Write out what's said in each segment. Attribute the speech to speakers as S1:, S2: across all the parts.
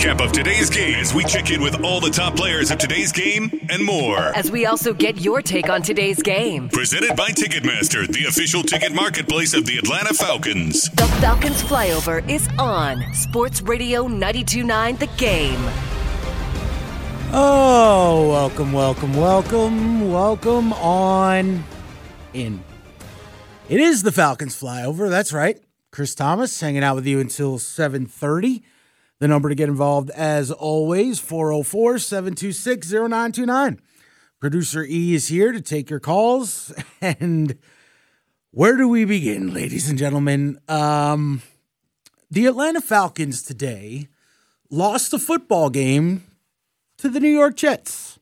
S1: recap of today's game as we check in with all the top players of today's game and more.
S2: As we also get your take on today's game.
S1: Presented by Ticketmaster, the official ticket marketplace of the Atlanta Falcons.
S2: The Falcons Flyover is on Sports Radio 92.9 The Game.
S3: Oh, welcome on in. It is the Falcons Flyover, that's right. Chris Thomas hanging out with you until 7:30. The number to get involved, as always, 404-726-0929. Producer E is here to take your calls. And where do we begin, ladies and gentlemen? The Atlanta Falcons today lost a football game to the New York Jets.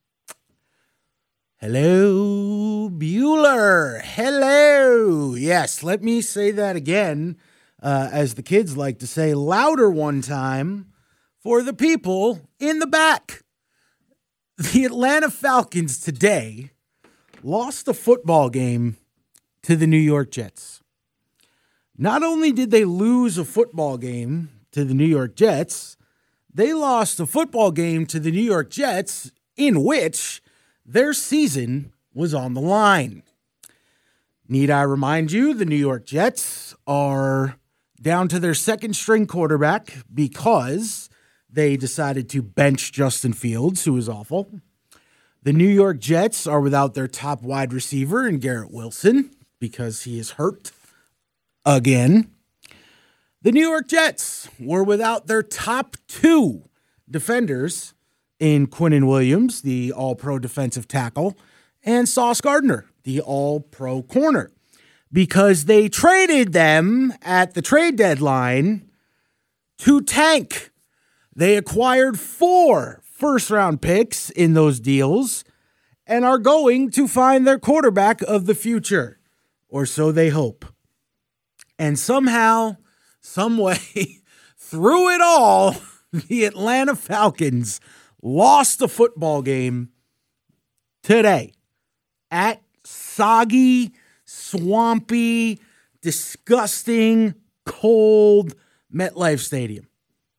S3: Hello, Bueller. Hello. Yes, let me say that again, as the kids like to say, louder one time for the people in the back. The Atlanta Falcons today lost a football game to the New York Jets. Not only did they lose a football game to the New York Jets, they lost a football game to the New York Jets in which their season was on the line. Need I remind you, the New York Jets are down to their second-string quarterback because they decided to bench Justin Fields, who is awful. The New York Jets are without their top wide receiver in Garrett Wilson because he is hurt again. The New York Jets were without their top two defenders in Quinnen Williams, the all-pro defensive tackle, and Sauce Gardner, the all-pro corner, because they traded them at the trade deadline to tank. They acquired 4 first-round picks in those deals and are going to find their quarterback of the future, or so they hope. And somehow, some way, through it all, the Atlanta Falcons lost the football game today at soggy, swampy, disgusting, cold MetLife Stadium.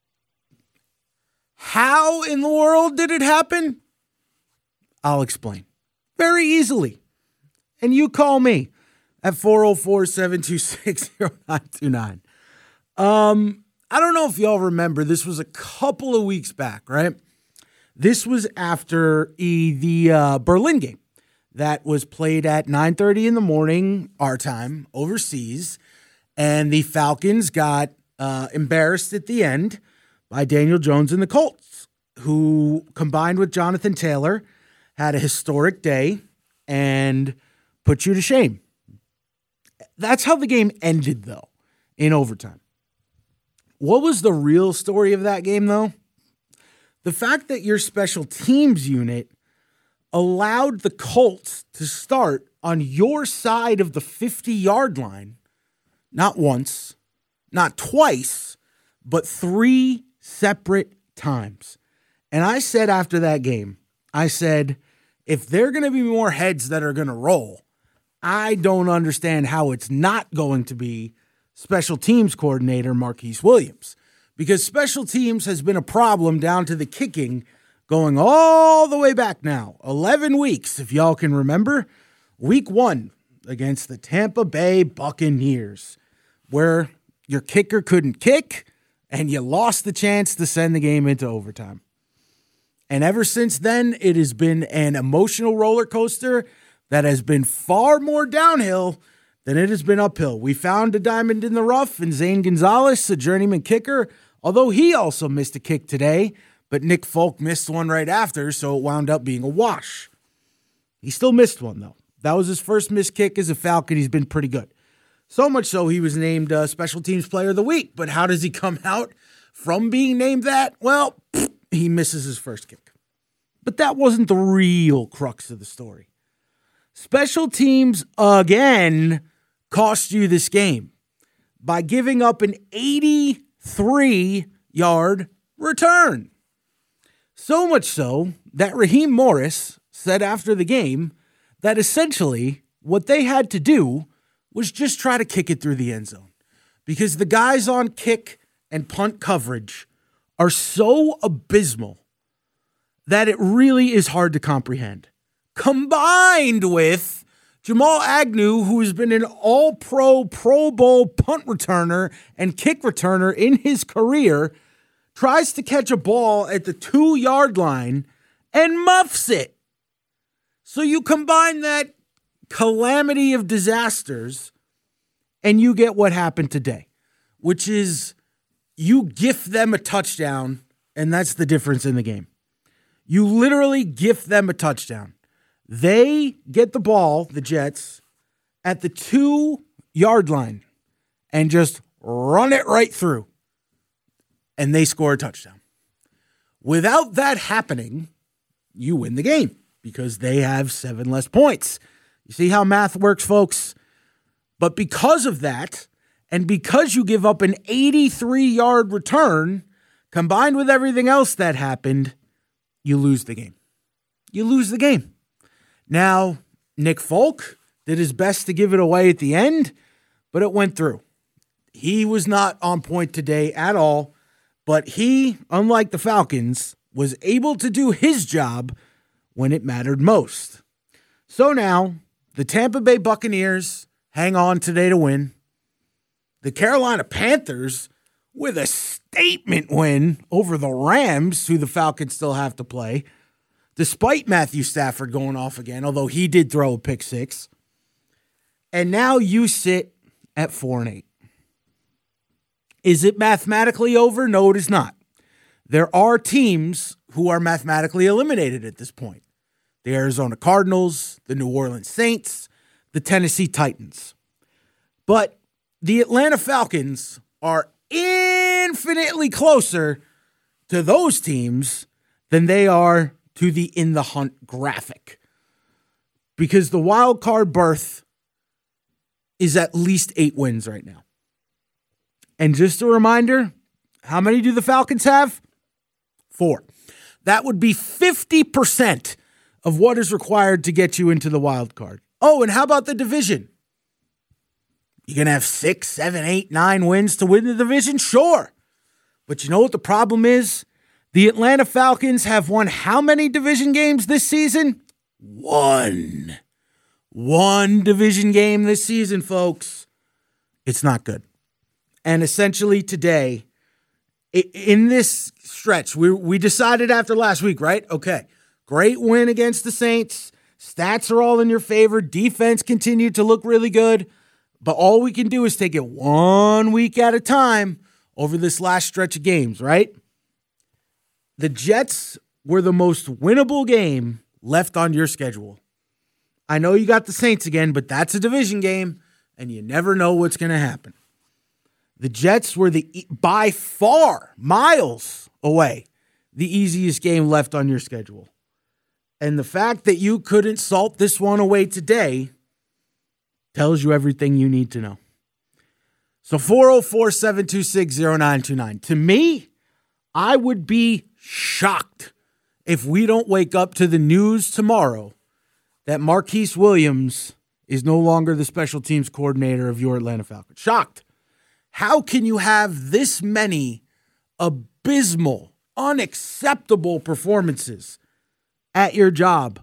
S3: How in the world did it happen? I'll explain very easily. And you call me at 404-726-0929. I don't know if y'all remember, this was a couple of weeks back, right? This was after the Berlin game that was played at 9:30 in the morning, our time, overseas. And the Falcons got embarrassed at the end by Daniel Jones and the Colts, who, combined with Jonathan Taylor, had a historic day and put you to shame. That's how the game ended, though, in overtime. What was the real story of that game, though? The fact that your special teams unit allowed the Colts to start on your side of the 50-yard line, not once, not twice, but 3 separate times. And I said after that game, I said, if there are going to be more heads that are going to roll, I don't understand how it's not going to be special teams coordinator Marquise Williams. Because special teams has been a problem down to the kicking going all the way back now. 11 weeks, if y'all can remember. Week 1 against the Tampa Bay Buccaneers, where your kicker couldn't kick and you lost the chance to send the game into overtime. And ever since then, it has been an emotional roller coaster that has been far more downhill than it has been uphill. We found a diamond in the rough in Zane Gonzalez, a journeyman kicker, although he also missed a kick today, but Nick Folk missed one right after, so it wound up being a wash. He still missed one, though. That was his first missed kick as a Falcon. He's been pretty good. So much so he was named Special Teams Player of the Week. But how does he come out from being named that? Well, he misses his first kick. But that wasn't the real crux of the story. Special teams, again, cost you this game by giving up an 83-yard return. So much so that Raheem Morris said after the game that essentially what they had to do was just try to kick it through the end zone because the guys on kick and punt coverage are so abysmal that it really is hard to comprehend. Combined with Jamal Agnew, who has been an all-pro, Pro Bowl punt returner and kick returner in his career, tries to catch a ball at the 2-yard line and muffs it. So you combine that calamity of disasters and you get what happened today, which is you gift them a touchdown, and that's the difference in the game. You literally gift them a touchdown. They get the ball, the Jets, at the 2-yard line and just run it right through, and they score a touchdown. Without that happening, you win the game because they have 7 less points. You see how math works, folks? But because of that, and because you give up an 83-yard return, combined with everything else that happened, you lose the game. You lose the game. Now, Nick Folk did his best to give it away at the end, but it went through. He was not on point today at all, but he, unlike the Falcons, was able to do his job when it mattered most. So now, the Tampa Bay Buccaneers hang on today to win. The Carolina Panthers, with a statement win over the Rams, who the Falcons still have to play, despite Matthew Stafford going off again, although he did throw a pick 6. And now you sit at 4-8. Is it mathematically over? No, it is not. There are teams who are mathematically eliminated at this point. The Arizona Cardinals, the New Orleans Saints, the Tennessee Titans. But the Atlanta Falcons are infinitely closer to those teams than they are to the in the hunt graphic. Because the wild card berth is at least 8 wins right now. And just a reminder, how many do the Falcons have? 4. That would be 50% of what is required to get you into the wild card. Oh, and how about the division? You're going to have 6, 7, 8, 9 wins to win the division? Sure. But you know what the problem is? The Atlanta Falcons have won how many division games this season? 1. 1 division game this season, folks. It's not good. And essentially today, in this stretch, we decided after last week, right? Okay, great win against the Saints. Stats are all in your favor. Defense continued to look really good. But all we can do is take it 1 week at a time over this last stretch of games, right? The Jets were the most winnable game left on your schedule. I know you got the Saints again, but that's a division game, and you never know what's going to happen. The Jets were by far, miles away, the easiest game left on your schedule. And the fact that you couldn't salt this one away today tells you everything you need to know. So 404-726-0929. To me, I would be shocked if we don't wake up to the news tomorrow that Marquise Williams is no longer the special teams coordinator of your Atlanta Falcons. Shocked. How can you have this many abysmal, unacceptable performances at your job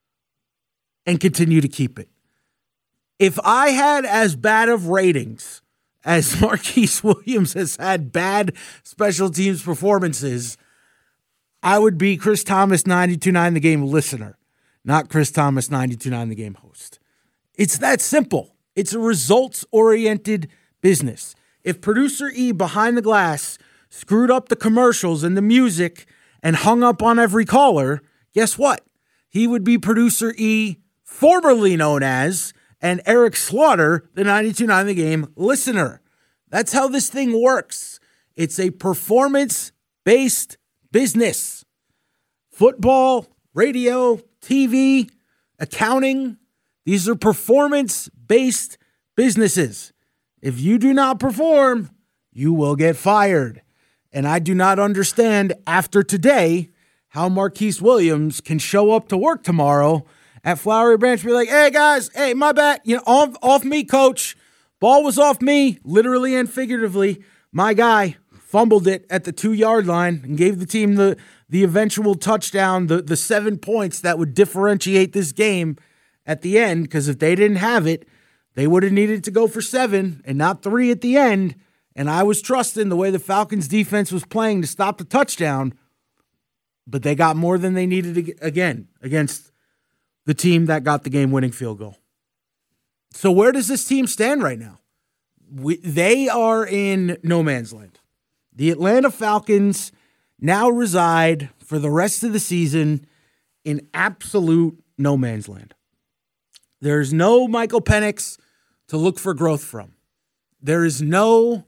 S3: and continue to keep it? If I had as bad of ratings as Marquise Williams has had bad special teams performances, I would be Chris Thomas 92.9 The Game listener, not Chris Thomas 92.9 The Game host. It's that simple. It's a results-oriented business. If Producer E behind the glass screwed up the commercials and the music and hung up on every caller, guess what? He would be Producer E, formerly known as, and Eric Slaughter, the 92.9 The Game listener. That's how this thing works. It's a performance-based business. Football, radio, TV, accounting, these are performance-based businesses. If you do not perform, you will get fired. And I do not understand after today how Marquise Williams can show up to work tomorrow at Flowery Branch and be like, hey, guys, hey, my bad. You know, off me, coach. Ball was off me, literally and figuratively. My guy, fumbled it at the 2-yard line and gave the team the eventual touchdown, the 7 points that would differentiate this game at the end, because if they didn't have it, they would have needed to go for 7 and not 3 at the end. And I was trusting the way the Falcons defense was playing to stop the touchdown, but they got more than they needed again against the team that got the game-winning field goal. So where does this team stand right now? They are in no man's land. The Atlanta Falcons now reside for the rest of the season in absolute no man's land. There's no Michael Penix to look for growth from. There is no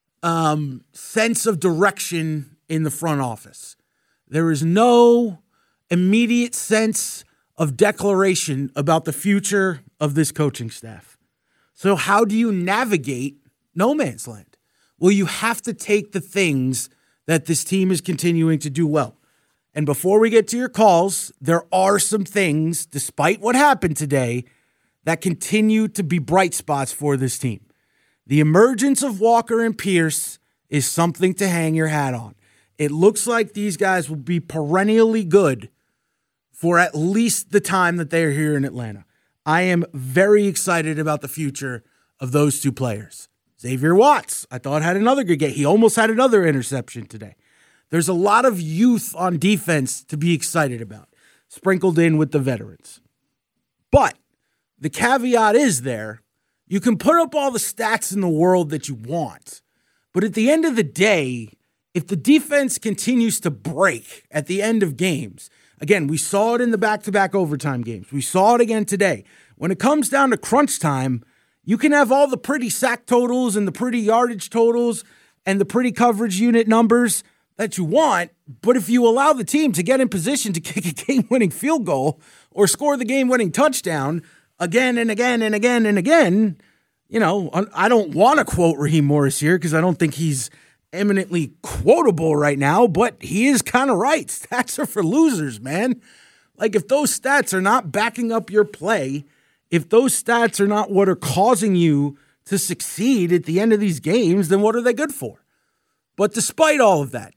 S3: sense of direction in the front office. There is no immediate sense of declaration about the future of this coaching staff. So how do you navigate no man's land? Well, you have to take the things that this team is continuing to do well. And before we get to your calls, there are some things, despite what happened today, that continue to be bright spots for this team. The emergence of Walker and Pierce is something to hang your hat on. It looks like these guys will be perennially good for at least the time that they are here in Atlanta. I am very excited about the future of those two players. Xavier Watts, I thought, had another good game. He almost had another interception today. There's a lot of youth on defense to be excited about, sprinkled in with the veterans. But the caveat is there, you can put up all the stats in the world that you want, but at the end of the day, if the defense continues to break at the end of games, again, we saw it in the back-to-back overtime games. We saw it again today. When it comes down to crunch time, you can have all the pretty sack totals and the pretty yardage totals and the pretty coverage unit numbers that you want, but if you allow the team to get in position to kick a game-winning field goal or score the game-winning touchdown again and again and again and again, you know, I don't want to quote Raheem Morris here because I don't think he's eminently quotable right now, but he is kind of right. Stats are for losers, man. Like, if those stats are not backing up your play, if those stats are not what are causing you to succeed at the end of these games, then what are they good for? But despite all of that,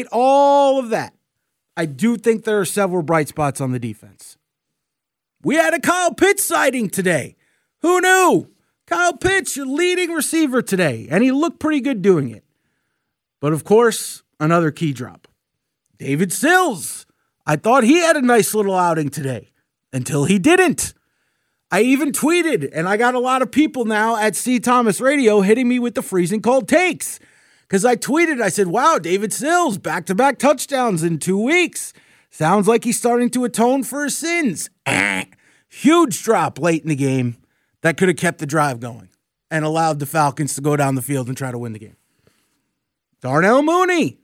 S3: I do think there are several bright spots on the defense. We had a Kyle Pitts sighting today. Who knew? Kyle Pitts, your leading receiver today, and he looked pretty good doing it. But of course, another key drop. David Sills. I thought he had a nice little outing today until he didn't. I even tweeted, and I got a lot of people now at C. Thomas Radio hitting me with the freezing cold takes. Because I tweeted, I said, wow, David Sills, back-to-back touchdowns in 2 weeks. Sounds like he's starting to atone for his sins. Huge drop late in the game that could have kept the drive going and allowed the Falcons to go down the field and try to win the game. Darnell Mooney.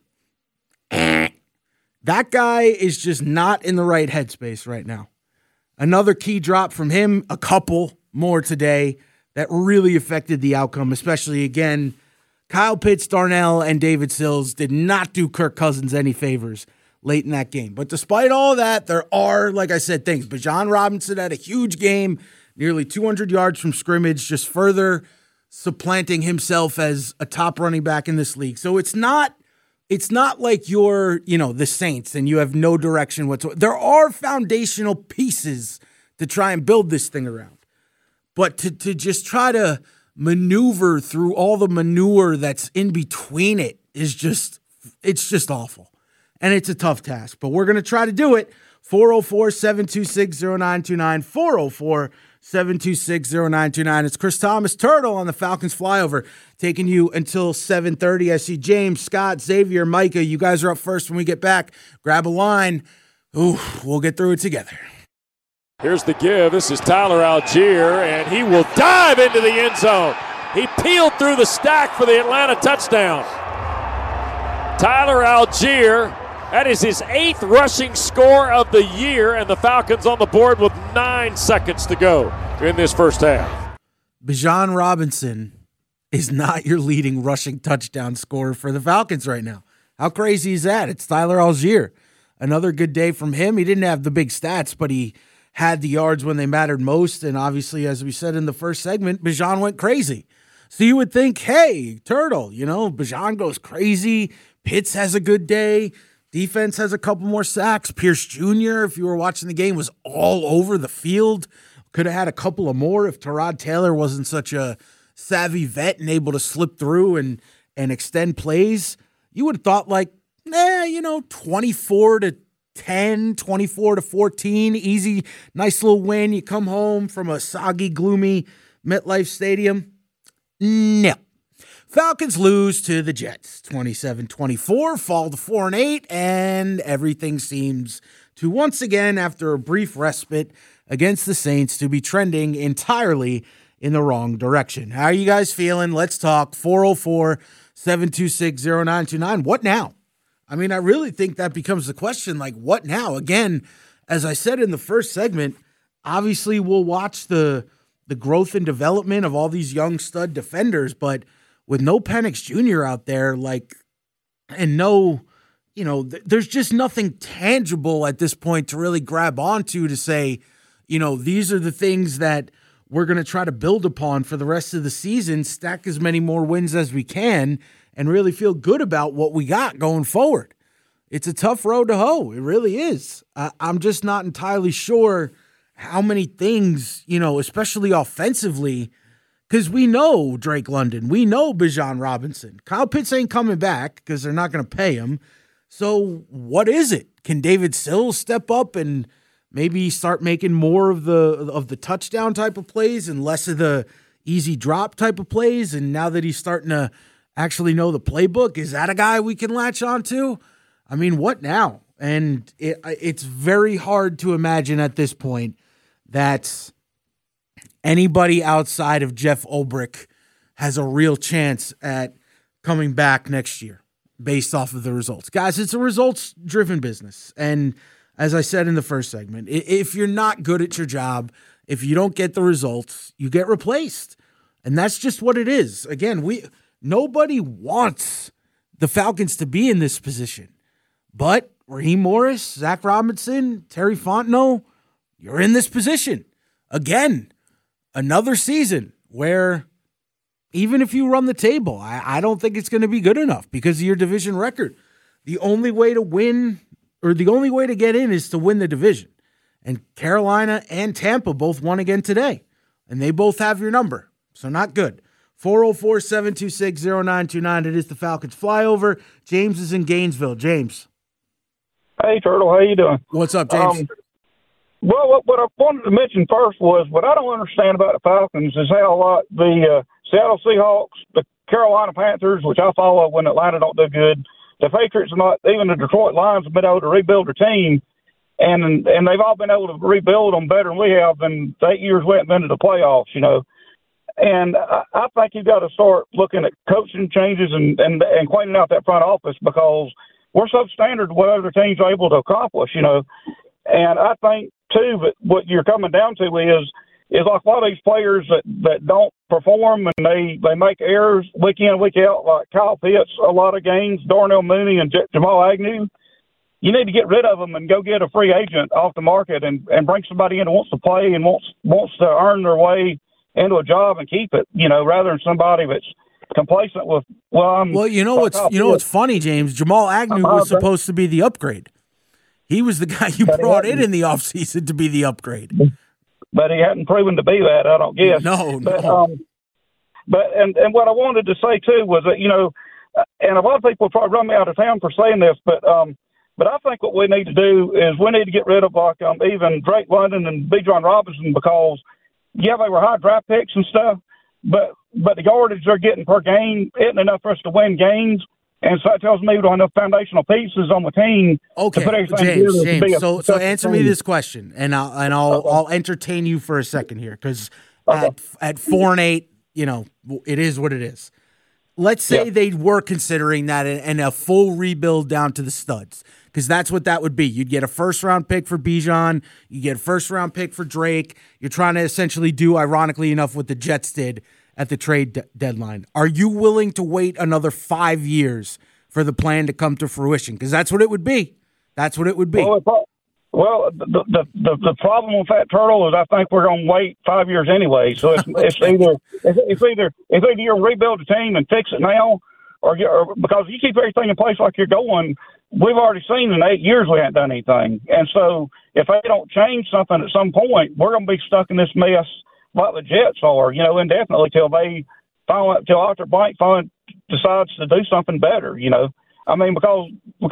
S3: That guy is just not in the right headspace right now. Another key drop from him, a couple more today that really affected the outcome, especially, again, Kyle Pitts, Darnell, and David Sills did not do Kirk Cousins any favors late in that game. But despite all that, there are, like I said, things. Bijan Robinson had a huge game, nearly 200 yards from scrimmage, just further supplanting himself as a top running back in this league. So it's not like you're, the Saints and you have no direction whatsoever. There are foundational pieces to try and build this thing around. But to just try to maneuver through all the manure that's in between it is just awful. And it's a tough task, but we're going to try to do it. 404-726-0929, 404-726-0929. It's Chris Thomas Turtle on the Falcons Flyover, taking you until 7:30. I see James, Scott, Xavier, Micah. You guys are up first when we get back. Grab a line. Ooh, we'll get through it together.
S4: Here's the give. This is Tyler Algier, and he will dive into the end zone. He peeled through the stack for the Atlanta touchdown. Tyler Algier, that is his 8th rushing score of the year, and the Falcons on the board with 9 seconds to go in this first half.
S3: Bijan Robinson is not your leading rushing touchdown scorer for the Falcons right now. How crazy is that? It's Tyler Algier. Another good day from him. He didn't have the big stats, but he had the yards when they mattered most, and obviously, as we said in the first segment, Bijan went crazy. So you would think, hey, Turtle, Bijan goes crazy. Pitts has a good day. Defense has a couple more sacks. Pierce Jr., if you were watching the game, was all over the field. Could have had a couple of more if Tyrod Taylor wasn't such a savvy vet and able to slip through and extend plays. You would have thought 24-10, 24-14, easy, nice little win. You come home from a soggy, gloomy MetLife Stadium. No. Falcons lose to the Jets, 27-24, fall to 4-8, and everything seems to once again, after a brief respite against the Saints, to be trending entirely in the wrong direction. How are you guys feeling? Let's talk. 404-726-0929. What now? I mean, I really think that becomes the question, what now? Again, as I said in the first segment, obviously we'll watch the growth and development of all these young stud defenders, but with no Penix Jr. out there, and no, there's just nothing tangible at this point to really grab onto to say, these are the things that we're going to try to build upon for the rest of the season, stack as many more wins as we can, and really feel good about what we got going forward. It's a tough road to hoe. It really is. I'm just not entirely sure how many things, especially offensively, because we know Drake London, we know Bijan Robinson. Kyle Pitts ain't coming back because they're not going to pay him. So what is it? Can David Sills step up and maybe start making more of the touchdown type of plays and less of the easy drop type of plays? And now that he's starting to actually know the playbook, is that a guy we can latch onto? I mean, what now? And it's very hard to imagine at this point that anybody outside of Jeff Ulbrich has a real chance at coming back next year based off of the results. Guys, it's a results-driven business. And as I said in the first segment, if you're not good at your job, if you don't get the results, you get replaced. And that's just what it is. Again, nobody wants the Falcons to be in this position. But Raheem Morris, Zach Robinson, Terry Fontenot, you're in this position. Again, another season where even if you run the table, I don't think it's going to be good enough because of your division record. The only way to win, or the only way to get in, is to win the division. And Carolina and Tampa both won again today. And they both have your number. So not good. 404-726-0929. It is the Falcons flyover. James is in Gainesville. James.
S5: Hey, Turtle. How you doing?
S3: What's up, James?
S5: Well, what I wanted to mention first was what I don't understand about the Falcons is how the Seattle Seahawks, the Carolina Panthers, which I follow when Atlanta don't do good, the Patriots are not, even the Detroit Lions have been able to rebuild their team, and they've all been able to rebuild them better than we have in the 8 years we haven't been to the playoffs, And I think you've got to start looking at coaching changes and cleaning out that front office because we're substandard to what other teams are able to accomplish, And I think, too, that what you're coming down to is like a lot of these players that don't perform and they make errors week in, week out, like Kyle Pitts, a lot of games, Darnell Mooney and Jamal Agnew. You need to get rid of them and go get a free agent off the market and bring somebody in who wants to play and wants to earn their way into a job and keep it, rather than somebody that's complacent with,
S3: what's funny, James? Jamal Agnew was supposed to be the upgrade. He was the guy you brought in the offseason to be the upgrade.
S5: But he hadn't proven to be that, I don't guess.
S3: No.
S5: But what I wanted to say, too, was that, and a lot of people probably run me out of town for saying this, but I think what we need to do is we need to get rid of, even Drake London and Bijan Robinson because, they were high draft picks and stuff, but the yardage they're getting per game isn't enough for us to win games. And so that tells me we don't have enough foundational pieces on the team.
S3: Okay,
S5: to put everything
S3: James.
S5: So
S3: answer me this question, and I'll entertain you for a second here because at 4-8, it is what it is. Let's say they were considering that and a full rebuild down to the studs, because that's what that would be. You'd get a first-round pick for Bijan. You get a first-round pick for Drake. You're trying to essentially do, ironically enough, what the Jets did at the trade deadline. Are you willing to wait another 5 years for the plan to come to fruition? Because that's what it would be. That's what it would be.
S5: Well, Well, the problem with that, Turtle, is I think we're going to wait 5 years anyway. So it's either you rebuild the team and fix it now, or because you keep everything in place like you're going. We've already seen in 8 years we haven't done anything, and so if they don't change something at some point, we're going to be stuck in this mess like the Jets are, indefinitely till Arthur Blank finally decides to do something better. I mean, because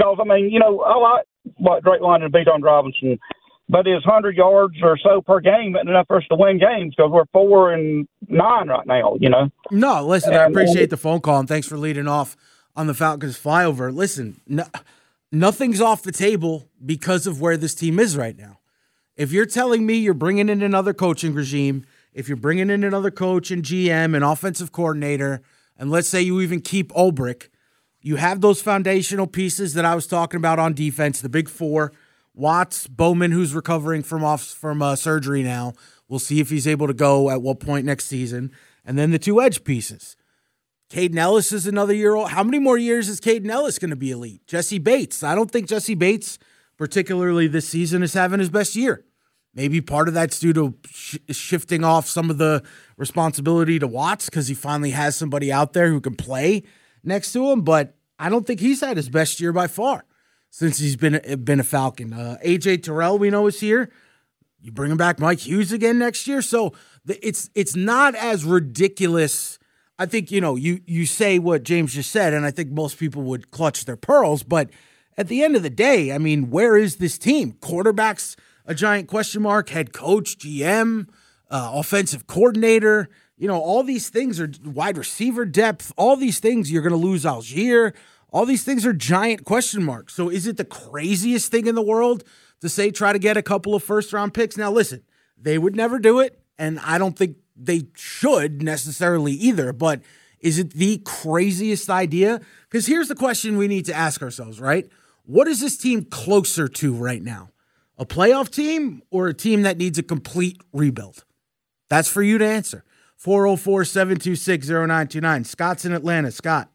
S5: I like what Drake London beat on Robinson, but his 100 yards or so per game isn't enough for us to win games because we're 4-9 right now.
S3: No, listen, I appreciate the phone call and thanks for leading off on the Falcons flyover. Listen, nothing's off the table because of where this team is right now. If you're telling me you're bringing in another coaching regime, if you're bringing in another coach and GM and offensive coordinator, and let's say you even keep Ulbrich, you have those foundational pieces that I was talking about on defense, the big four, Watts, Bowman, who's recovering from surgery now. We'll see if he's able to go at what point next season. And then the two edge pieces. Caden Ellis is another year old. How many more years is Caden Ellis going to be elite? Jesse Bates. I don't think Jesse Bates, particularly this season, is having his best year. Maybe part of that's due to shifting off some of the responsibility to Watts because he finally has somebody out there who can play next to him, but I don't think he's had his best year by far since he's been a Falcon. A.J. Terrell, we know, is here. You bring him back Mike Hughes again next year, so it's not as ridiculous. I think, you say what James just said, and I think most people would clutch their pearls, but at the end of the day, I mean, where is this team? Quarterback's a giant question mark, head coach, GM, offensive coordinator. All these things are wide receiver depth. All these things, you're going to lose Algier. All these things are giant question marks. So is it the craziest thing in the world to say try to get a couple of first-round picks? Now, listen, they would never do it, and I don't think they should necessarily either. But is it the craziest idea? Because here's the question we need to ask ourselves, right? What is this team closer to right now? A playoff team or a team that needs a complete rebuild? That's for you to answer. 404-726-0929. Scott's in Atlanta. Scott.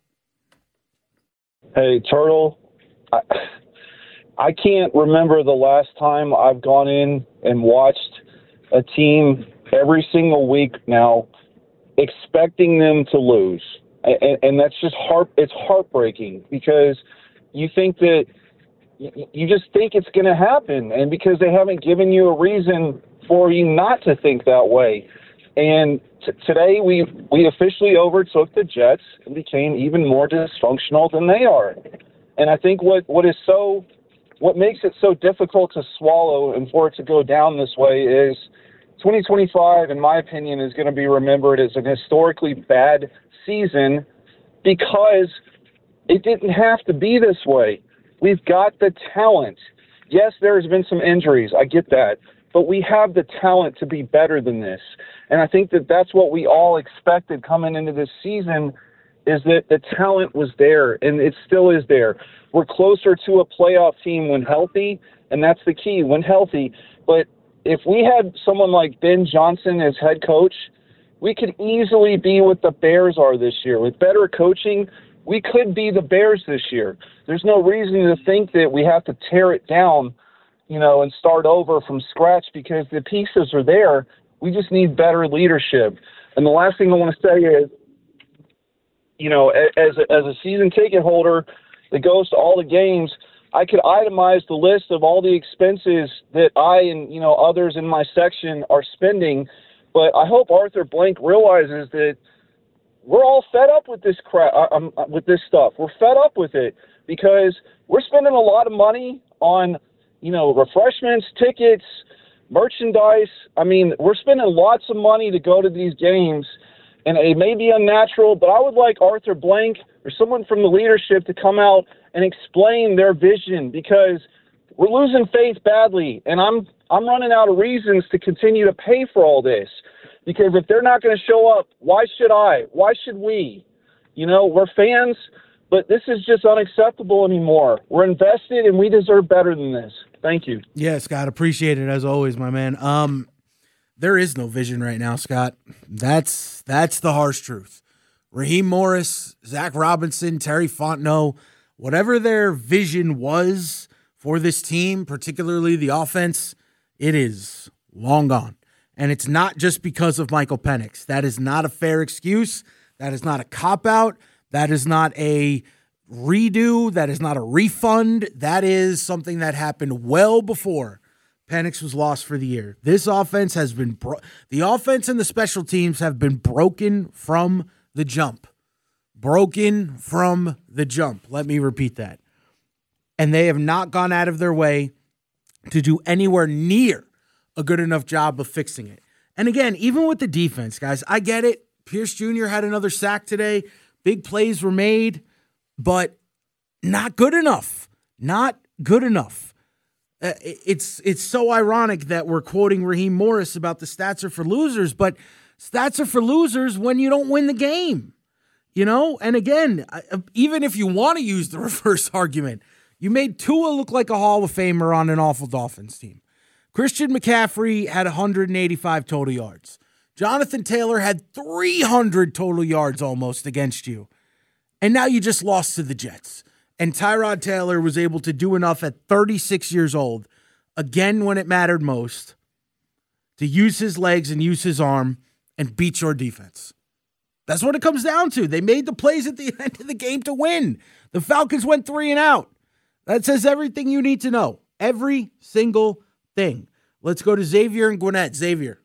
S6: Hey, Turtle. I can't remember the last time I've gone in and watched a team every single week now expecting them to lose. And that's just it's heartbreaking because you think that you just think it's going to happen. And because they haven't given you a reason for you not to think that way. And today we officially overtook the Jets and became even more dysfunctional than they are. And I think what makes it so difficult to swallow and for it to go down this way is 2025, in my opinion, is going to be remembered as an historically bad season because it didn't have to be this way. We've got the talent. Yes, there's been some injuries. I get that. But we have the talent to be better than this. And I think that that's what we all expected coming into this season is that the talent was there, and it still is there. We're closer to a playoff team when healthy, and that's the key, when healthy. But if we had someone like Ben Johnson as head coach, we could easily be what the Bears are this year. With better coaching, we could be the Bears this year. There's no reason to think that we have to tear it down, and start over from scratch because the pieces are there. We just need better leadership. And the last thing I want to say is, as a season ticket holder that goes to all the games, I could itemize the list of all the expenses that I and, others in my section are spending. But I hope Arthur Blank realizes that we're all fed up with this crap, with this stuff. We're fed up with it because we're spending a lot of money on refreshments, tickets, merchandise. I mean, we're spending lots of money to go to these games, and it may be unnatural, but I would like Arthur Blank or someone from the leadership to come out and explain their vision because we're losing faith badly, and I'm running out of reasons to continue to pay for all this because if they're not going to show up, why should I? Why should we? We're fans, but this is just unacceptable anymore. We're invested, and we deserve better than this. Thank you.
S3: Yeah, Scott, appreciate it as always, my man. There is no vision right now, Scott. That's the harsh truth. Raheem Morris, Zach Robinson, Terry Fontenot, whatever their vision was for this team, particularly the offense, it is long gone. And it's not just because of Michael Penix. That is not a fair excuse. That is not a cop-out. That is not a redo. That is not a refund. That is something that happened well before Penix was lost for the year. This offense has been the offense and the special teams have been broken from the jump. Broken from the jump. Let me repeat that. And they have not gone out of their way to do anywhere near a good enough job of fixing it. And again, even with the defense, guys, I get it. Pierce Jr. had another sack today. Big plays were made, but not good enough. Not good enough. It's so ironic that we're quoting Raheem Morris about the stats are for losers, but stats are for losers when you don't win the game. You know? And again, even if you want to use the reverse argument, you made Tua look like a Hall of Famer on an awful Dolphins team. Christian McCaffrey had 185 total yards. Jonathan Taylor had 300 total yards almost against you. And now you just lost to the Jets. And Tyrod Taylor was able to do enough at 36 years old, again when it mattered most, to use his legs and use his arm and beat your defense. That's what it comes down to. They made the plays at the end of the game to win. The Falcons went 3 and out. That says everything you need to know. Every single thing. Let's go to Xavier and Gwinnett. Xavier.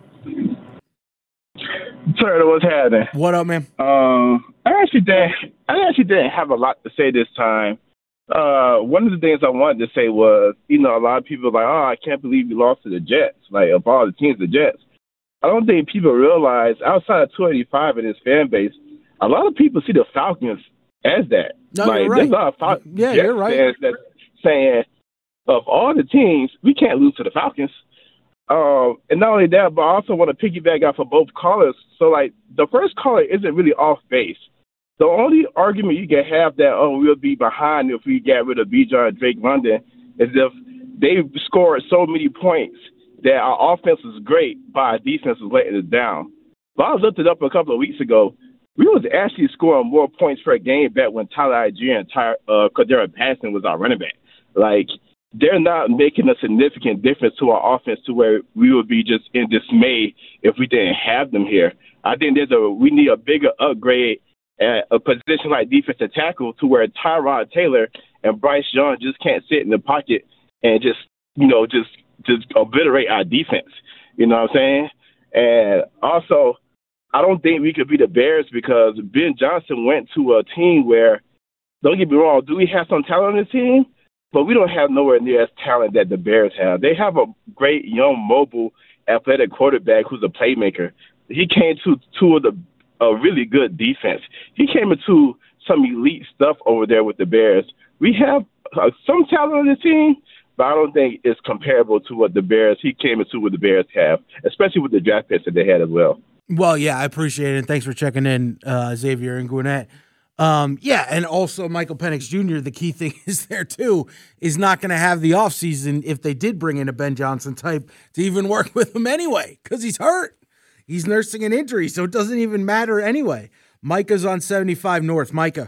S7: Turtle, what's happening?
S3: What up, man?
S7: I actually didn't have a lot to say this time. One of the things I wanted to say was, a lot of people are like, oh, I can't believe you lost to the Jets. Like, of all the teams, the Jets. I don't think people realize, outside of 285 in his fan base, a lot of people see the Falcons as that.
S3: No, you're right.
S7: There's a lot of
S3: you're right.
S7: fans that's saying, of all the teams, we can't lose to the Falcons. And not only that, but I also want to piggyback off of both callers. So, the first caller isn't really off base. The only argument you can have that, we'll be behind if we get rid of Bijan and Drake London is if they scored so many points that our offense was great, but our defense was letting us down. But I looked it up a couple of weeks ago. We was actually scoring more points per game back when Tyler Algier and Kadarius Patterson was our running back. They're not making a significant difference to our offense to where we would be just in dismay if we didn't have them here. I think we need a bigger upgrade at a position like defensive tackle to where Tyrod Taylor and Bryce Young just can't sit in the pocket and just obliterate our defense. You know what I'm saying? And also, I don't think we could be the Bears because Ben Johnson went to a team where, don't get me wrong, do we have some talent on the team? But we don't have nowhere near as talent that the Bears have. They have a great, young, mobile, athletic quarterback who's a playmaker. He came to a really good defense. He came into some elite stuff over there with the Bears. We have some talent on the team, but I don't think it's comparable to what he came into what the Bears have, especially with the draft picks that they had as well.
S3: Well, yeah, I appreciate it. And thanks for checking in, Xavier and Gwinnett. And also Michael Penix Jr., the key thing is there too, is not going to have the offseason if they did bring in a Ben Johnson type to even work with him anyway, because he's hurt. He's nursing an injury, so it doesn't even matter anyway. Micah's on 75 North. Micah.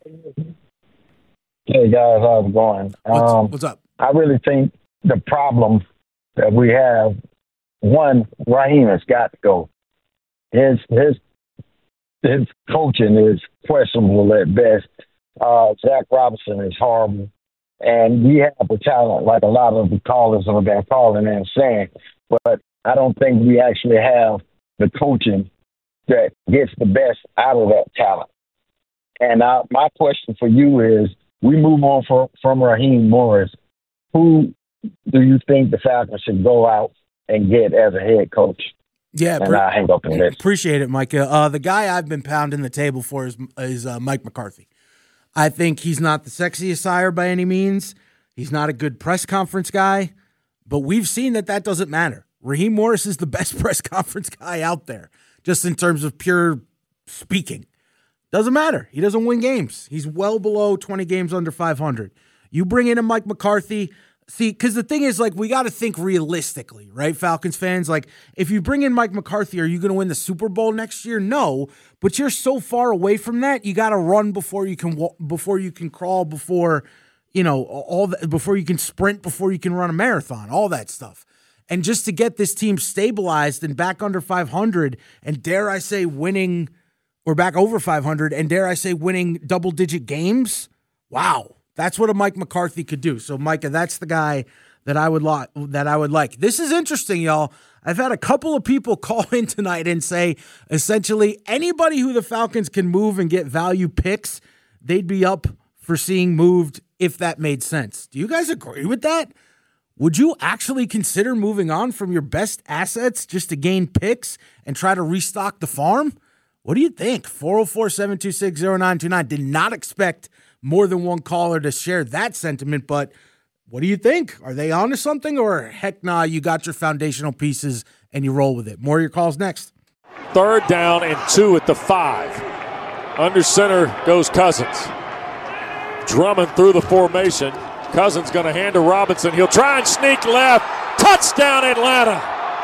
S8: Hey, guys, how's it going?
S3: What's up?
S8: I really think the problem that we have, one, Raheem has got to go. His coaching is questionable at best. Zach Robinson is horrible. And we have the talent, like a lot of the callers have been calling and saying, but I don't think we actually have the coaching that gets the best out of that talent. And my question for you is, we move on from Raheem Morris. Who do you think the Falcons should go out and get as a head coach?
S3: Yeah,
S8: and I hang up in this.
S3: Appreciate it, Micah. The guy I've been pounding the table for is Mike McCarthy. I think he's not the sexiest hire by any means. He's not a good press conference guy, but we've seen that doesn't matter. Raheem Morris is the best press conference guy out there, just in terms of pure speaking. Doesn't matter. He doesn't win games. He's well below 20 games under 500. You bring in a Mike McCarthy. See, because the thing is, we got to think realistically, right, Falcons fans? If you bring in Mike McCarthy, are you going to win the Super Bowl next year? No, but you're so far away from that, you got to run before you can crawl, before all that before you can sprint, before you can run a marathon, all that stuff. And just to get this team stabilized and back under 500 and dare I say winning or back over 500 and dare I say winning double-digit games, wow, that's what a Mike McCarthy could do. So, Micah, that's the guy that I would like. This is interesting, y'all. I've had a couple of people call in tonight and say essentially anybody who the Falcons can move and get value picks, they'd be up for seeing moved if that made sense. Do you guys agree with that? Would you actually consider moving on from your best assets just to gain picks and try to restock the farm? What do you think? 404-726-0929. Did not expect more than one caller to share that sentiment, but what do you think? Are they onto something, or heck nah, you got your foundational pieces and you roll with it? More of your calls next.
S4: 3rd down and 2 at the 5. Under center goes Cousins. Drummond through the formation. Cousins going to hand to Robinson. He'll try and sneak left. Touchdown, Atlanta.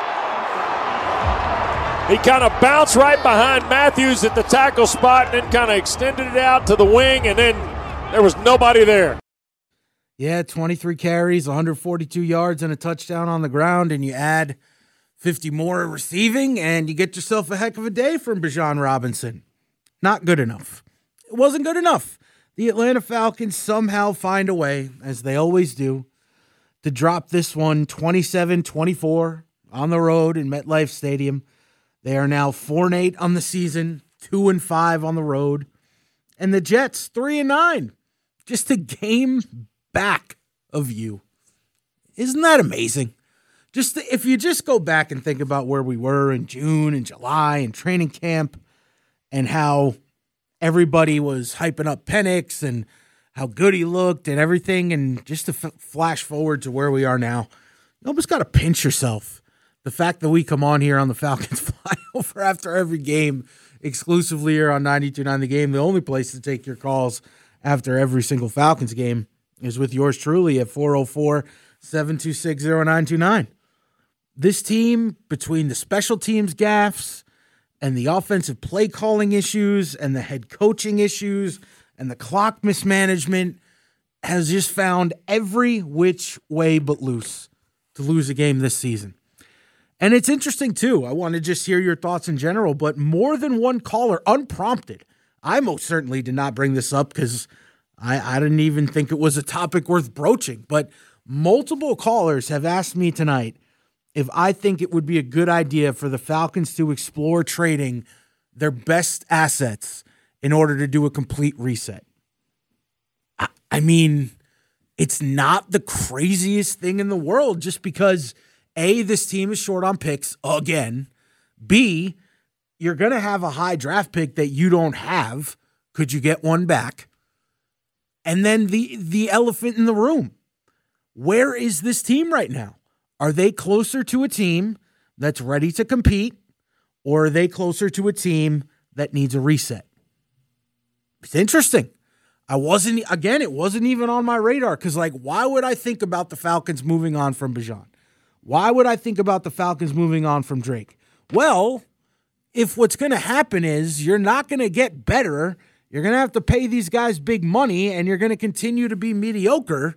S4: He kind of bounced right behind Matthews at the tackle spot and then kind of extended it out to the wing, and then there was nobody there.
S3: Yeah, 23 carries, 142 yards, and a touchdown on the ground, and you add 50 more receiving, and you get yourself a heck of a day from Bijan Robinson. Not good enough. It wasn't good enough. The Atlanta Falcons somehow find a way, as they always do, to drop this one 27-24 on the road in MetLife Stadium. They are now 4-8 on the season, 2-5 on the road. And the Jets, 3-9. Just a game back of you. Isn't that amazing? If you just go back and think about where we were in June and July and training camp and how everybody was hyping up Penix and how good he looked and everything, and just to flash forward to where we are now, you almost got to pinch yourself. The fact that we come on here on the Falcons Flyover after every game, exclusively here on 92.9 The Game, the only place to take your calls after every single Falcons game is with yours truly at 404-726-0929. This team, between the special teams gaffes and the offensive play calling issues and the head coaching issues and the clock mismanagement, has just found every which way but loose to lose a game this season. And it's interesting, too. I want to just hear your thoughts in general, but more than one caller, unprompted. I most certainly did not bring this up because I didn't even think it was a topic worth broaching. But multiple callers have asked me tonight if I think it would be a good idea for the Falcons to explore trading their best assets in order to do a complete reset. I mean, it's not the craziest thing in the world just because A, this team is short on picks again. B, you're going to have a high draft pick that you don't have. Could you get one back? And then the elephant in the room. Where is this team right now? Are they closer to a team that's ready to compete, or are they closer to a team that needs a reset? It's interesting. It wasn't even on my radar because, why would I think about the Falcons moving on from Bijan? Why would I think about the Falcons moving on from Drake? Well, if what's going to happen is you're not going to get better, you're going to have to pay these guys big money, and you're going to continue to be mediocre,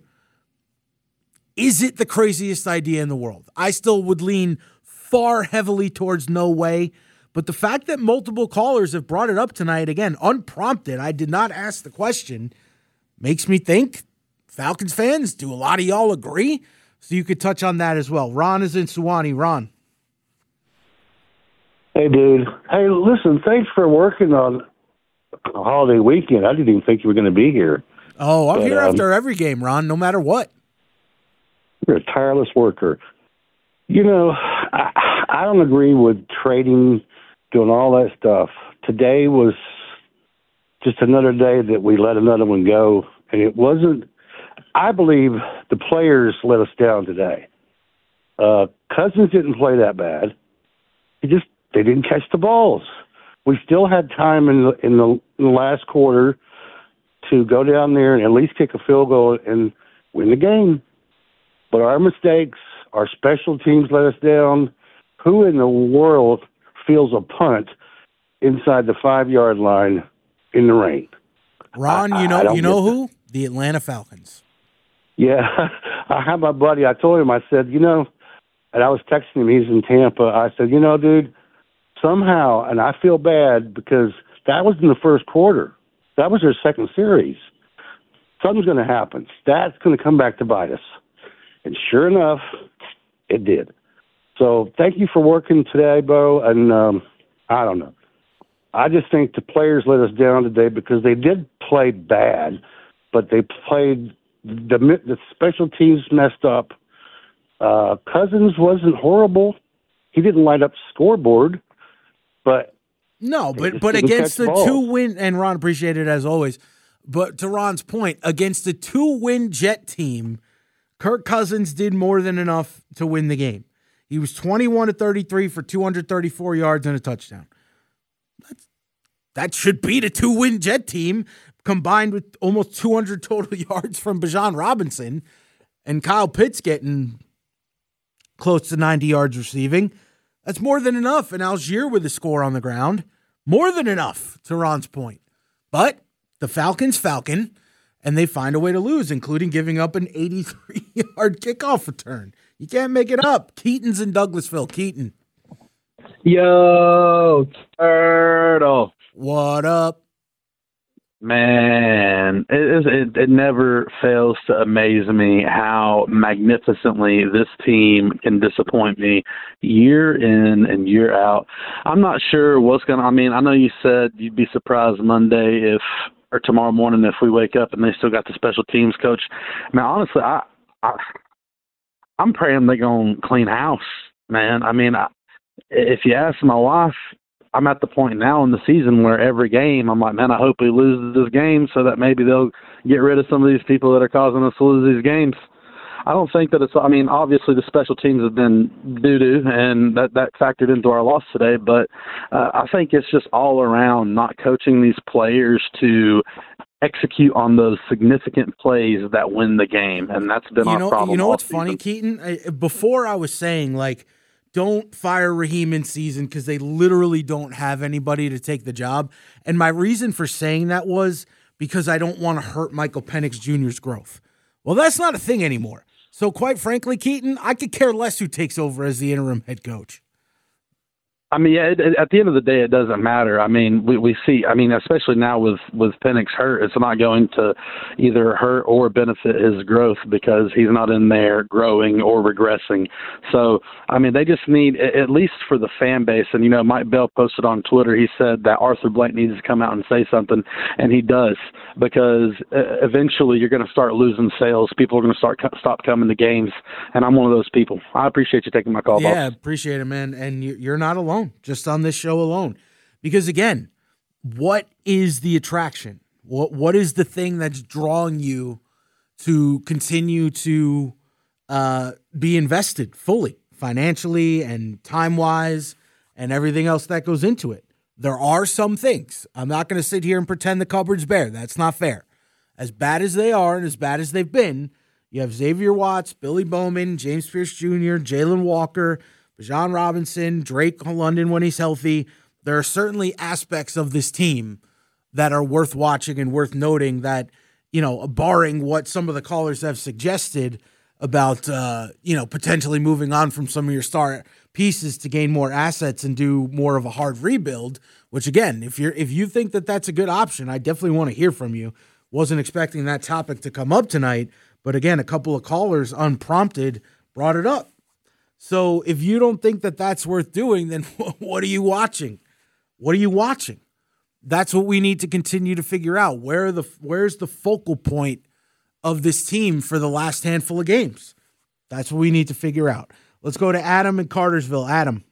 S3: is it the craziest idea in the world? I still would lean far heavily towards no way, but the fact that multiple callers have brought it up tonight, again, unprompted, I did not ask the question, makes me think, Falcons fans, do a lot of y'all agree? So you could touch on that as well. Ron is in Suwannee. Ron.
S9: Hey, dude. Hey, listen, thanks for working on a holiday weekend. I didn't even think you were going to be here.
S3: Oh, I'm here after every game, Ron, no matter what.
S9: You're a tireless worker. I don't agree with trading, doing all that stuff. Today was just another day that we let another one go, and it wasn't. I believe the players let us down today. Cousins didn't play that bad. They didn't catch the balls. We still had time in the last quarter to go down there and at least kick a field goal and win the game. But our mistakes, our special teams let us down. Who in the world feels a punt inside the 5-yard line in the rain?
S3: Ron, you know who? The Atlanta Falcons.
S9: Yeah, I had my buddy. I told him, I said, and I was texting him. He's in Tampa. I said, dude, somehow, and I feel bad because that was in the first quarter. That was their second series. Something's going to happen. That's going to come back to bite us. And sure enough, it did. So thank you for working today, Bo. And I don't know. I just think the players let us down today because they did play bad, but they played the special teams messed up. Cousins wasn't horrible. He didn't light up the scoreboard, but
S3: against the 2-win, and Ron, appreciate it as always. But to Ron's point, against the 2-win Jet team, Kirk Cousins did more than enough to win the game. He was 21-33 for 234 yards and a touchdown. That should beat a 2-win Jet team, combined with almost 200 total yards from Bijan Robinson, and Kyle Pitts getting close to 90 yards receiving. That's more than enough. And Algier with a score on the ground. More than enough, to Ron's point. But the Falcons falcon, and they find a way to lose, including giving up an 83-yard kickoff return. You can't make it up. Keaton's in Douglasville. Keaton.
S10: Yo, Turtle.
S3: What up?
S10: Man, it never fails to amaze me how magnificently this team can disappoint me year in and year out. I'm not sure what's going to – I know you said you'd be surprised Monday or tomorrow morning if we wake up and they still got the special teams coach. Now, honestly, I'm praying they're going to clean house, man. If you ask my wife – I'm at the point now in the season where every game I'm like, man, I hope we lose this game so that maybe they'll get rid of some of these people that are causing us to lose these games. I don't think that obviously the special teams have been doo-doo, and that factored into our loss today, but I think it's just all around not coaching these players to execute on those significant plays that win the game, and that's been our problem.
S3: You know what's funny, Keaton? Before I was saying, don't fire Raheem in season because they literally don't have anybody to take the job. And my reason for saying that was because I don't want to hurt Michael Penix Jr.'s growth. Well, that's not a thing anymore. So quite frankly, Keaton, I could care less who takes over as the interim head coach.
S10: At the end of the day, it doesn't matter. We see, especially now with Penix hurt, it's not going to either hurt or benefit his growth because he's not in there growing or regressing. So, they just need, at least for the fan base, and, Mike Bell posted on Twitter, he said that Arthur Blank needs to come out and say something, and he does, because eventually you're going to start losing sales. People are going to stop coming to games, and I'm one of those people. I appreciate you taking my call,
S3: Yeah,
S10: boss.
S3: Appreciate it, man, and you're not alone. Just on this show alone. Because again, what is the attraction? What is the thing that's drawing you to continue to be invested fully, financially and time-wise and everything else that goes into it? There are some things. I'm not going to sit here and pretend the cupboard's bare. That's not fair. As bad as they are and as bad as they've been, you have Xavier Watts, Billy Bowman, James Pierce Jr., Jalen Walker, Bijan Robinson, Drake London when he's healthy. There are certainly aspects of this team that are worth watching and worth noting that, barring what some of the callers have suggested about, potentially moving on from some of your star pieces to gain more assets and do more of a hard rebuild, which again, if you think that that's a good option, I definitely want to hear from you. Wasn't expecting that topic to come up tonight, but again, a couple of callers unprompted brought it up. So if you don't think that that's worth doing, then what are you watching? What are you watching? That's what we need to continue to figure out. Where's the focal point of this team for the last handful of games? That's what we need to figure out. Let's go to Adam in Cartersville. Adam.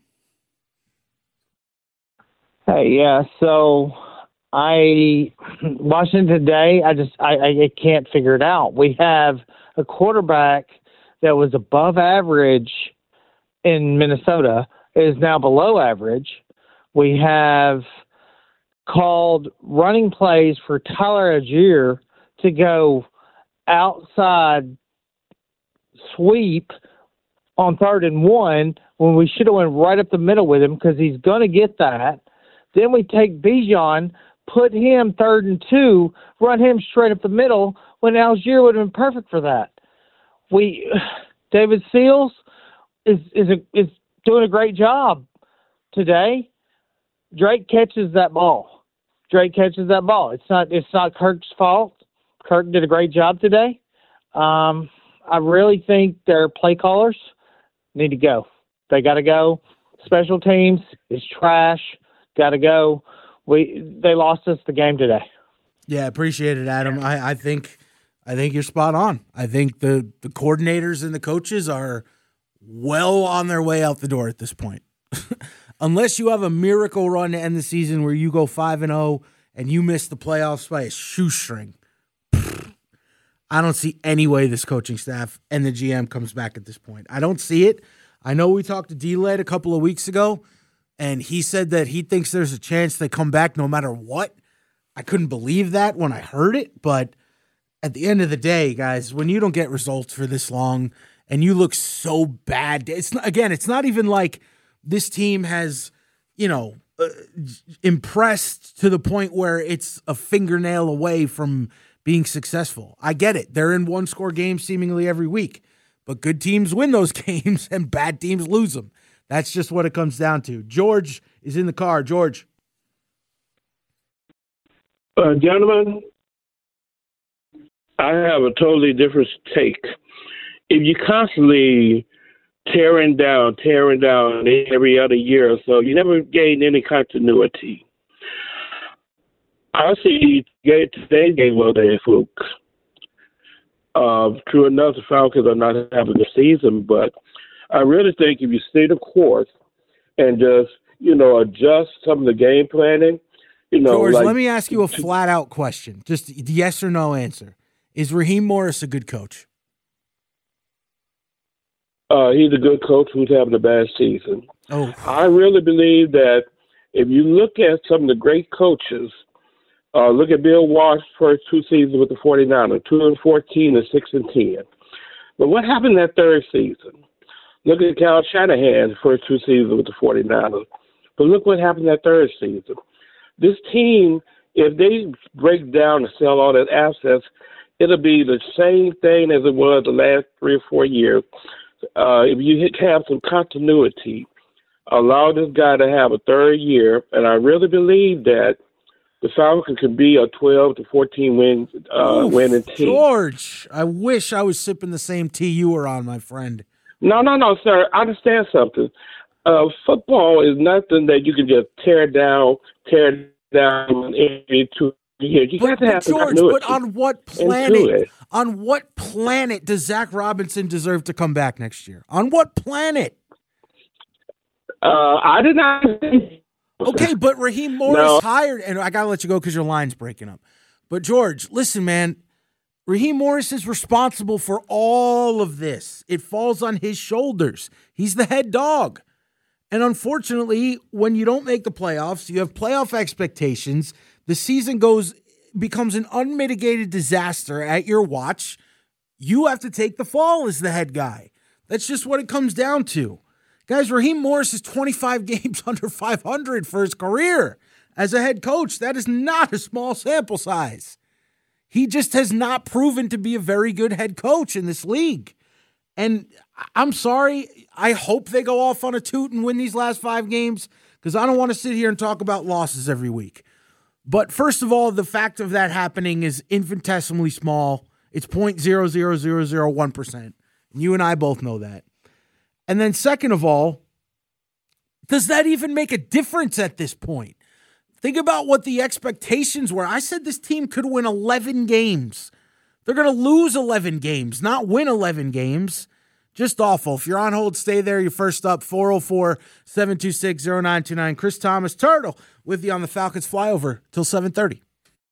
S11: Hey, yeah. So watching today, I can't figure it out. We have a quarterback that was above average in Minnesota, is now below average. We have called running plays for Tyler Algier to go outside sweep on 3rd and 1 when we should have went right up the middle with him because he's going to get that. Then we take Bijan, put him 3rd and 2, run him straight up the middle when Algier would have been perfect for that. David Seals is doing a great job today. Drake catches that ball. It's not Kirk's fault. Kirk did a great job today. I really think their play callers need to go. They got to go. Special teams is trash. Got to go. They lost us the game today.
S3: Yeah, appreciate it, Adam. I think you're spot on. I think the coordinators and the coaches are well on their way out the door at this point. Unless you have a miracle run to end the season where you go 5-0 and you miss the playoffs by a shoestring, I don't see any way this coaching staff and the GM comes back at this point. I don't see it. I know we talked to D-Led a couple of weeks ago, and he said that he thinks there's a chance they come back no matter what. I couldn't believe that when I heard it, but at the end of the day, guys, when you don't get results for this long and you look so bad, it's not even like this team has, impressed to the point where it's a fingernail away from being successful. I get it. They're in one-score games seemingly every week, but good teams win those games and bad teams lose them. That's just what it comes down to. George is in the car. George.
S12: Gentlemen, I have a totally different take. If you constantly tearing down every other year or so, you never gain any continuity. I see today's game was a fluke. True enough, the Falcons are not having a season, but I really think if you stay the course and just, adjust some of the game planning,
S3: George, let me ask you a flat-out question. Just yes or no answer. Is Raheem Morris a good coach?
S12: He's a good coach who's having a bad season.
S3: Oh.
S12: I really believe that if you look at some of the great coaches, look at Bill Walsh's first two seasons with the 49ers, 2-14 and 6-10. But what happened that third season? Look at Kyle Shanahan's first two seasons with the 49ers. But look what happened that third season. This team, if they break down and sell all their assets, it'll be the same thing as it was the last 3 or 4 years. If you have some continuity, allow this guy to have a third year, and I really believe that the Falcons could be a 12 to 14 winning team.
S3: George, I wish I was sipping the same tea you were on, my friend.
S12: No, sir. I understand something. Football is nothing that you can just tear down every 2 years. You have to have some continuity.
S3: But on what planet does Zach Robinson deserve to come back next year? On what planet?
S12: I did not.
S3: Okay, but Raheem Morris hired, and I got to let you go because your line's breaking up. But George, listen, man, Raheem Morris is responsible for all of this. It falls on his shoulders. He's the head dog. And unfortunately, when you don't make the playoffs, you have playoff expectations. The season becomes an unmitigated disaster at your watch. You have to take the fall as the head guy. That's just what it comes down to. Guys, Raheem Morris is 25 games under 500 for his career as a head coach. That is not a small sample size. He just has not proven to be a very good head coach in this league. And I'm sorry, I hope they go off on a toot and win these last 5 games because I don't want to sit here and talk about losses every week. But first of all, the fact of that happening is infinitesimally small. It's 0.00001%. And you and I both know that. And then second of all, does that even make a difference at this point? Think about what the expectations were. I said this team could win 11 games. They're going to lose 11 games, not win 11 games. Just awful. If you're on hold, stay there. You're first up, 404-726-0929. Chris Thomas, Turtle, with you on the Falcons Flyover till 7:30.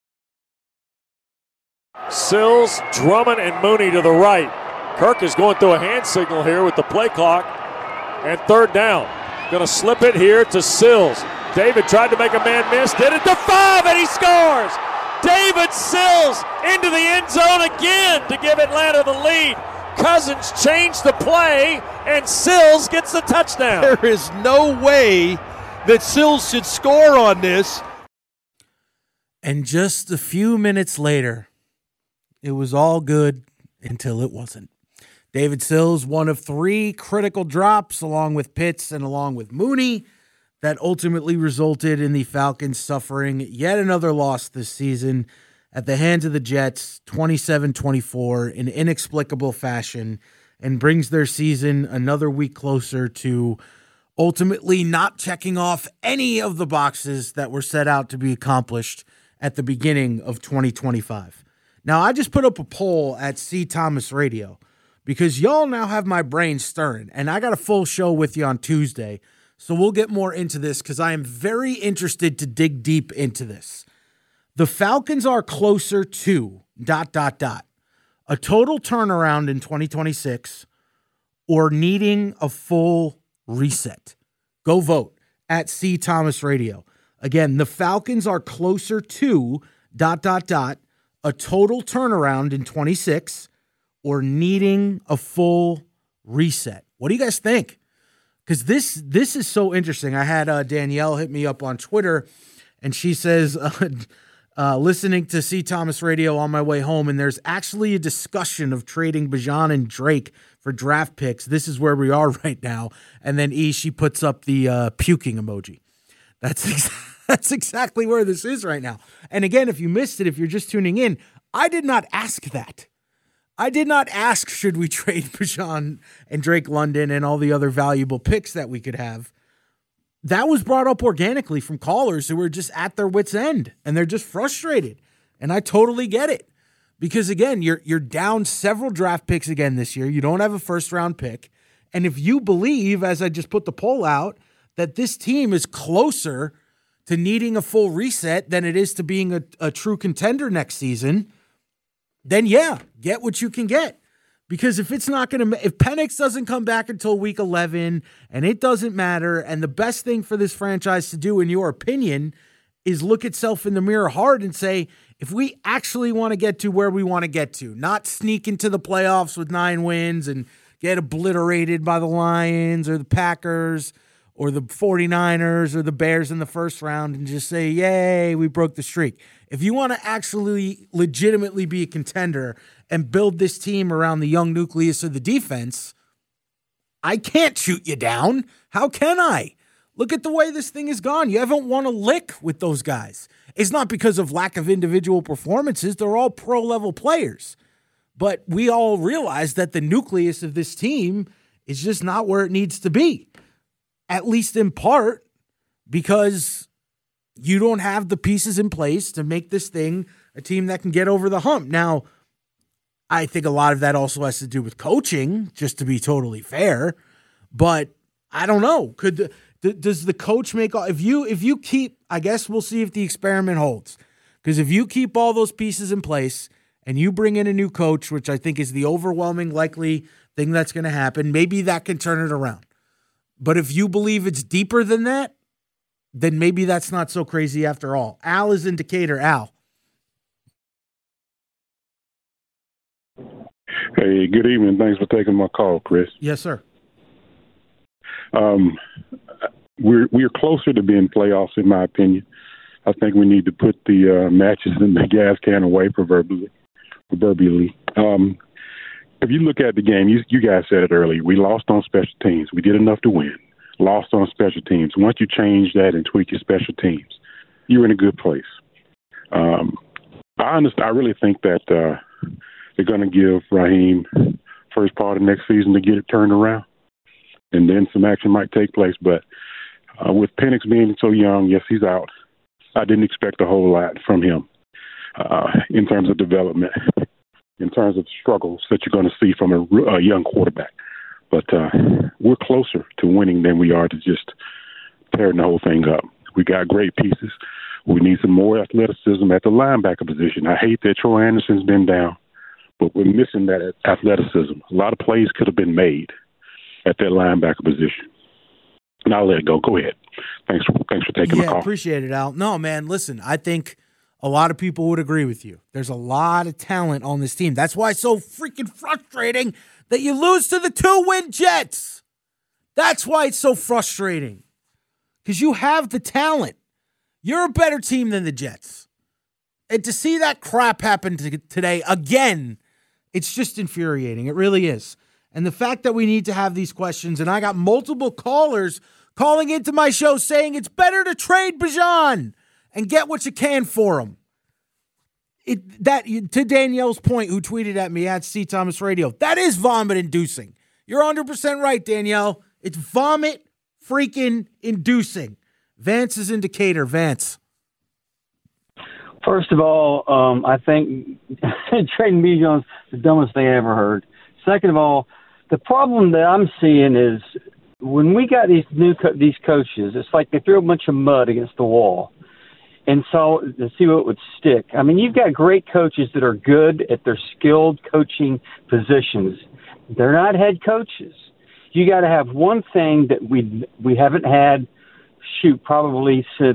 S4: Sills, Drummond, and Mooney to the right. Kirk is going through a hand signal here with the play clock. And third down. Going to slip it here to Sills. David tried to make a man miss. Did it to 5, and he scores! David Sills into the end zone again to give Atlanta the lead. Cousins changed the play, and Sills gets the touchdown.
S13: There is no way that Sills should score on this.
S3: And just a few minutes later, it was all good until it wasn't. David Sills, one of 3 critical drops, along with Pitts and along with Mooney, that ultimately resulted in the Falcons suffering yet another loss this season at the hands of the Jets, 27-24, in inexplicable fashion, and brings their season another week closer to ultimately not checking off any of the boxes that were set out to be accomplished at the beginning of 2025. Now, I just put up a poll at C. Thomas Radio because y'all now have my brain stirring, and I got a full show with you on Tuesday, so we'll get more into this because I am very interested to dig deep into this. The Falcons are closer to ... a total turnaround in 2026 or needing a full reset. Go vote at C. Thomas Radio. Again, the Falcons are closer to ... a total turnaround in 26 or needing a full reset. What do you guys think? Because this is so interesting. I had Danielle hit me up on Twitter, and she says, listening to C. Thomas Radio on my way home, and there's actually a discussion of trading Bijan and Drake for draft picks. This is where we are right now. And then she puts up the puking emoji. That's exactly where this is right now. And again, if you missed it, if you're just tuning in, I did not ask that. I did not ask, should we trade Bijan and Drake London and all the other valuable picks that we could have. That was brought up organically from callers who were just at their wits' end, and they're just frustrated. And I totally get it. Because, again, you're down several draft picks again this year. You don't have a first-round pick. And if you believe, as I just put the poll out, that this team is closer to needing a full reset than it is to being a true contender next season, then yeah, get what you can get. Because if it's not going to, if Penix doesn't come back until week 11 and it doesn't matter, and the best thing for this franchise to do, in your opinion, is look itself in the mirror hard and say, if we actually want to get to where we want to get to, not sneak into the playoffs with 9 wins and get obliterated by the Lions or the Packers or the 49ers or the Bears in the first round and just say, yay, we broke the streak. If you want to actually legitimately be a contender and build this team around the young nucleus of the defense, I can't shoot you down. How can I? Look at the way this thing has gone. You haven't won a lick with those guys. It's not because of lack of individual performances. They're all pro-level players. But we all realize that the nucleus of this team is just not where it needs to be. At least in part because you don't have the pieces in place to make this thing a team that can get over the hump. Now, I think a lot of that also has to do with coaching, just to be totally fair. But I don't know. Does the coach make all, if you keep, I guess we'll see if the experiment holds. Because if you keep all those pieces in place and you bring in a new coach, which I think is the overwhelming likely thing that's going to happen, maybe that can turn it around. But if you believe it's deeper than that, then maybe that's not so crazy after all. Al is in Decatur. Al.
S14: Hey, good evening. Thanks for taking my call, Chris.
S3: Yes, sir.
S14: We're closer to being playoffs, in my opinion. I think we need to put the matches in the gas can away, proverbially. If you look at the game, you guys said it earlier, we lost on special teams. We did enough to win. Lost on special teams. Once you change that and tweak your special teams, you're in a good place. I really think that they're going to give Raheem first part of next season to get it turned around, and then some action might take place. But with Penix being so young, yes, he's out. I didn't expect a whole lot from him in terms of development, in terms of struggles that you're going to see from a young quarterback. But we're closer to winning than we are to just tearing the whole thing up. We got great pieces. We need some more athleticism at the linebacker position. I hate that Troy Anderson's been down, but we're missing that athleticism. A lot of plays could have been made at that linebacker position. And I'll let it go. Go ahead. Thanks for taking the call.
S3: Yeah, appreciate it, Al. No, man, listen, I think a lot of people would agree with you. There's a lot of talent on this team. That's why it's so freaking frustrating that you lose to the 2-win Jets. That's why it's so frustrating. Because you have the talent. You're a better team than the Jets. And to see that crap happen today again, it's just infuriating. It really is. And the fact that we need to have these questions, and I got multiple callers calling into my show saying it's better to trade Bijan and get what you can for him. To Danielle's point, who tweeted at me at C Thomas Radio, that is vomit inducing. You're 100% right, Danielle. It's vomit freaking inducing. Vance's indicator. Vance.
S15: First of all, I think trading Bijan's the dumbest thing I ever heard. Second of all, the problem that I'm seeing is when we got these coaches, it's like they threw a bunch of mud against the wall and saw to see what would stick. I mean, you've got great coaches that are good at their skilled coaching positions. They're not head coaches. You got to have one thing that we haven't had, probably since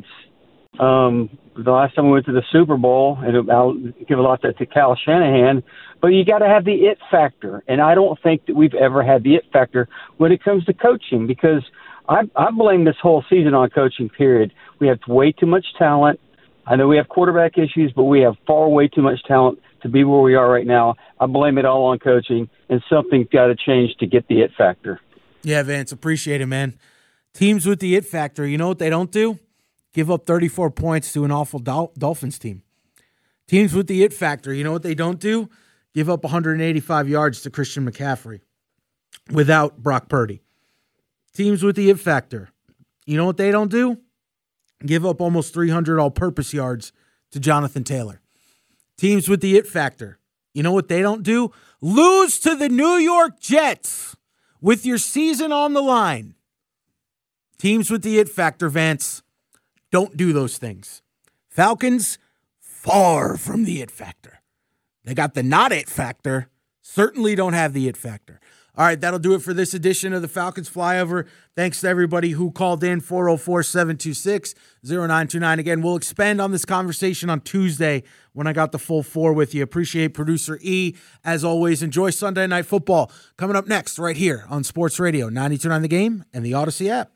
S15: the last time we went to the Super Bowl, and I'll give a lot to Kyle Shanahan, but you got to have the it factor, and I don't think that we've ever had the it factor when it comes to coaching, because I blame this whole season on coaching, period. We have way too much talent. I know we have quarterback issues, but we have far way too much talent to be where we are right now. I blame it all on coaching, and something's got to change to get the it factor.
S3: Yeah, Vance, appreciate it, man. Teams with the it factor, you know what they don't do? Give up 34 points to an awful Dolphins team. Teams with the it factor, you know what they don't do? Give up 185 yards to Christian McCaffrey without Brock Purdy. Teams with the it factor, you know what they don't do? Give up almost 300 all-purpose yards to Jonathan Taylor. Teams with the it factor, you know what they don't do? Lose to the New York Jets with your season on the line. Teams with the it factor, Vance, don't do those things. Falcons, far from the it factor. They got the not it factor, certainly don't have the it factor. All right, that'll do it for this edition of the Falcons Flyover. Thanks to everybody who called in, 404-726-0929. Again, we'll expand on this conversation on Tuesday when I got the full four with you. Appreciate producer E. As always, enjoy Sunday Night Football. Coming up next right here on Sports Radio 92.9 The Game and the Odyssey app.